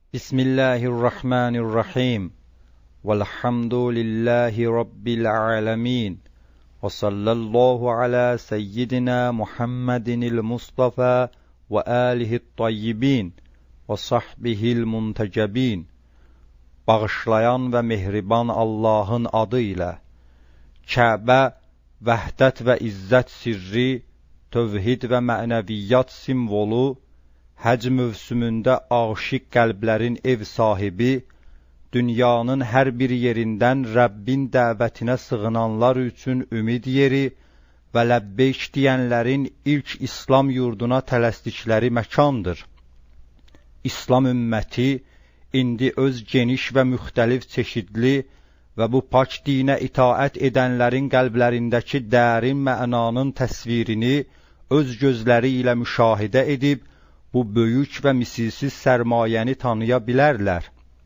Bismillahirrahmanirrahim. Velhamdülillahi Rabbil alemin. Ve sallallahu ala seyyidina Muhammedinil Mustafa ve alihi't tayyibin ve sahbihil muntecebin. Bağışlayan ve mehriban Allah'ın adıyla. Kəbə, vəhdət və izzət sirri, tövhid və mənəviyyat simvolu, həc mövsümündə aşiq qəlblərin ev sahibi, dünyanın hər bir yerindən Rəbbin dəvətinə sığınanlar üçün ümid yeri və ləbbeyk deyənlərin ilk İslam yurduna tələsdikləri məkandır. İslam ümməti indi öz geniş və müxtəlif çeşidli və bu pak dinə itaət edənlərin qəlblərindəki dərin mənanın təsvirini öz gözləri ilə müşahidə edib, bu böyük və misilsiz sərmayəni tanıya bilərlər.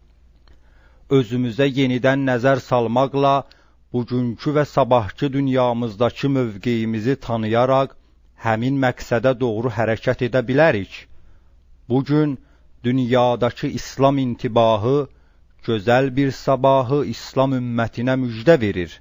Özümüzə yenidən nəzər salmaqla, bugünkü və sabahki dünyamızdakı mövqeyimizi tanıyaraq, həmin məqsədə doğru hərəkət edə bilərik. Bugün, dünyadakı İslam intibahı, gözəl bir sabahı İslam ümmətinə müjdə verir.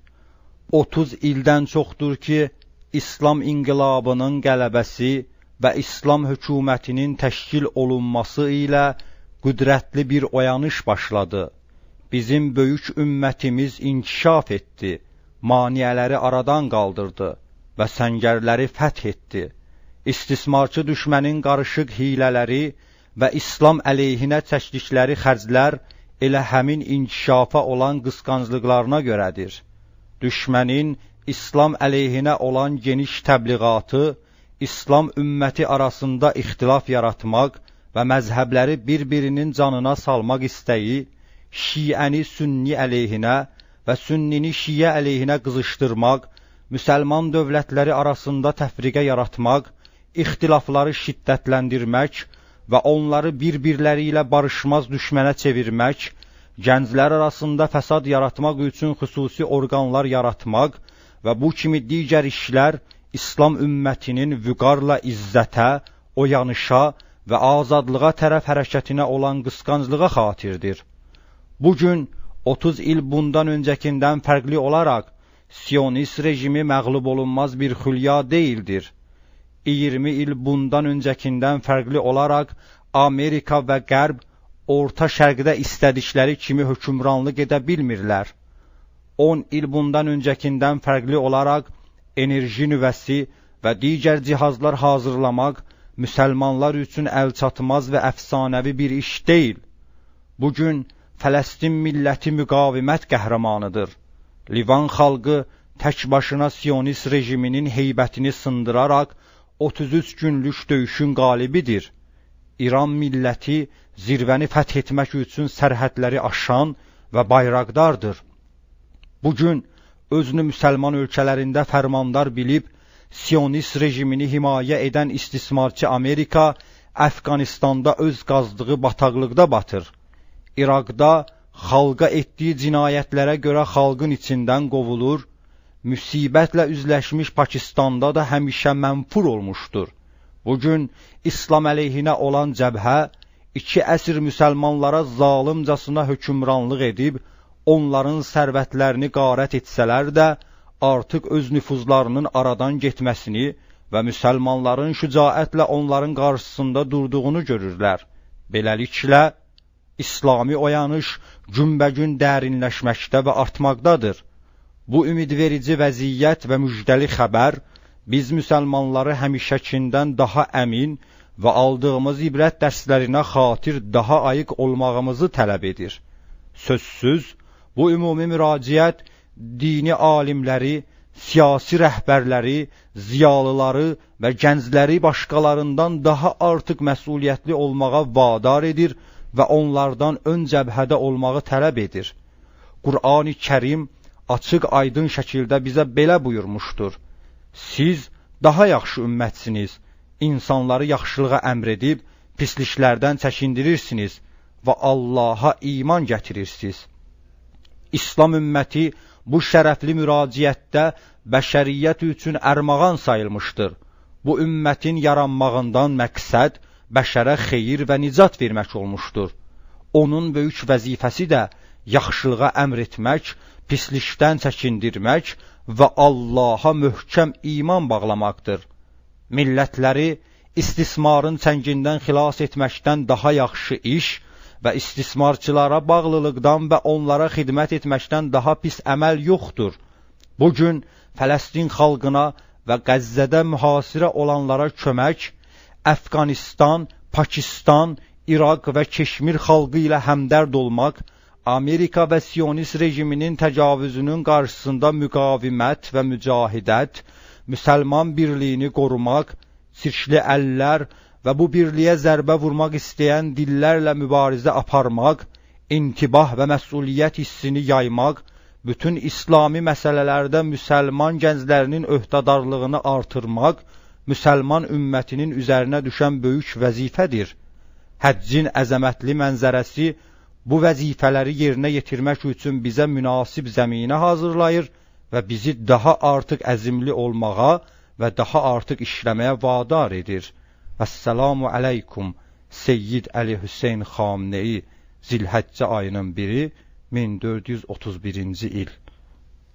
30 ildən çoxdur ki, İslam inqilabının qələbəsi və İslam hökumətinin təşkil olunması ilə qüdrətli bir oyanış başladı. Bizim böyük ümmətimiz inkişaf etdi, maniyələri aradan qaldırdı və səngərləri fəth etdi. İstismarçı düşmənin qarışıq hilələri və İslam əleyhinə çəkdikləri xərclər elə həmin inkişafa olan qısqanclıqlarına görədir. Düşmənin İslam əleyhinə olan geniş təbliğatı, İslam ümməti arasında ixtilaf yaratmaq və məzhəbləri bir-birinin canına salmaq istəyi, şiəni sünni əleyhinə və sünnini şiə əleyhinə qızışdırmaq, müsəlman dövlətləri arasında təfriqə yaratmaq, ixtilafları şiddətləndirmək və onları bir-birləri ilə barışmaz düşmənə çevirmək, gənclər arasında fəsad yaratmaq üçün xüsusi orqanlar yaratmaq və bu kimi digər işlər İslam ümmətinin vüqarla izzətə, oyanışa və azadlığa tərəf hərəkətinə olan qısqanclığa xatirdir. Bugün 30 il bundan öncəkindən fərqli olaraq Siyonist rejimi məğlub olunmaz bir xülya deyildir. 20 il bundan öncəkindən fərqli olaraq Amerika və Qərb Orta Şərqdə istədikləri kimi hökmranlıq edə bilmirlər. 10 il bundan öncəkindən fərqli olaraq enerji nüvəsi və digər cihazlar hazırlamaq müsəlmanlar üçün əlçatmaz və əfsanəvi bir iş deyil. Bugün Fələstin milləti müqavimət qəhrəmanıdır. Livan xalqı tək başına Siyonist rejiminin heybətini sındıraraq 33 günlük döyüşün qalibidir. İran milləti zirvəni fəth etmək üçün sərhədləri aşan və bayraqdardır. Bugün özünü müsəlman ölkələrində fərmandar bilib, Siyonist rejimini himayə edən istismarçı Amerika, Əfqanistanda öz qazdığı bataqlıqda batır. İraqda xalqa etdiyi cinayətlərə görə xalqın içindən qovulur, müsibətlə üzləşmiş Pakistanda da həmişə mənfur olmuşdur. Bugün İslam əleyhinə olan cəbhə, 2 əsr müsəlmanlara zalımcasına hökmranlıq edib, onların sərvətlərini qarət etsələr də, artıq öz nüfuzlarının aradan getməsini və müsəlmanların şücaətlə onların qarşısında durduğunu görürlər. Beləliklə, İslami oyanış günbəgün dərinləşməkdə və artmaqdadır. Bu ümidverici vəziyyət və müjdəli xəbər, biz müsəlmanları həmişəkindən daha əmin və aldığımız ibrət dərslərinə xatir daha ayıq olmağımızı tələb edir. Sözsüz, bu ümumi müraciət dini alimləri, siyasi rəhbərləri, ziyalıları və gəncləri başqalarından daha artıq məsuliyyətli olmağa vadar edir və onlardan ön cəbhədə olmağı tələb edir. Qur'an-ı Kərim açıq aydın şəkildə bizə belə buyurmuşdur. Siz daha yaxşı ümmətsiniz, insanları yaxşılığa əmr edib, pisliklərdən çəkindirirsiniz və Allaha iman gətirirsiniz. İslam ümməti bu şərəfli müraciətdə bəşəriyyət üçün ərmağan sayılmışdır. Bu ümmətin yaranmağından məqsəd bəşərə xeyir və nicat vermək olmuşdur. onun böyük vəzifəsi də yaxşılığa əmr etmək, pislikdən çəkindirmək və Allaha möhkəm iman bağlamaqdır. Millətləri istismarın çəngindən xilas etməkdən daha yaxşı iş və istismarçılara bağlılıqdan və onlara xidmət etməkdən daha pis əməl yoxdur. Bugün Fələstin xalqına və Qəzzədə mühasirə olanlara kömək, Əfqanistan, Pakistan, İraq və Keşmir xalqı ilə həmdərd olmaq, Amerika və Siyonist rejiminin təcavüzünün qarşısında müqavimət və mücahidət, müsəlman birliyini qorumaq, çirkli əllər və bu birliyə zərbə vurmaq istəyən dillərlə mübarizə aparmaq, intibah və məsuliyyət hissini yaymaq, bütün İslami məsələlərdə müsəlman gənclərinin öhdədarlığını artırmaq, müsəlman ümmətinin üzərinə düşən böyük vəzifədir. Həccin əzəmətli mənzərəsi bu vəzifələri yerinə yetirmək üçün bizə münasib zəminə hazırlayır və bizi daha artıq əzimli olmağa və daha artıq işləməyə vadar edir. Əssəlamu aleykum, Seyyid Əli Hüseyn Xameneyi, Zilhəccə ayının 1-i, 1431-ci il.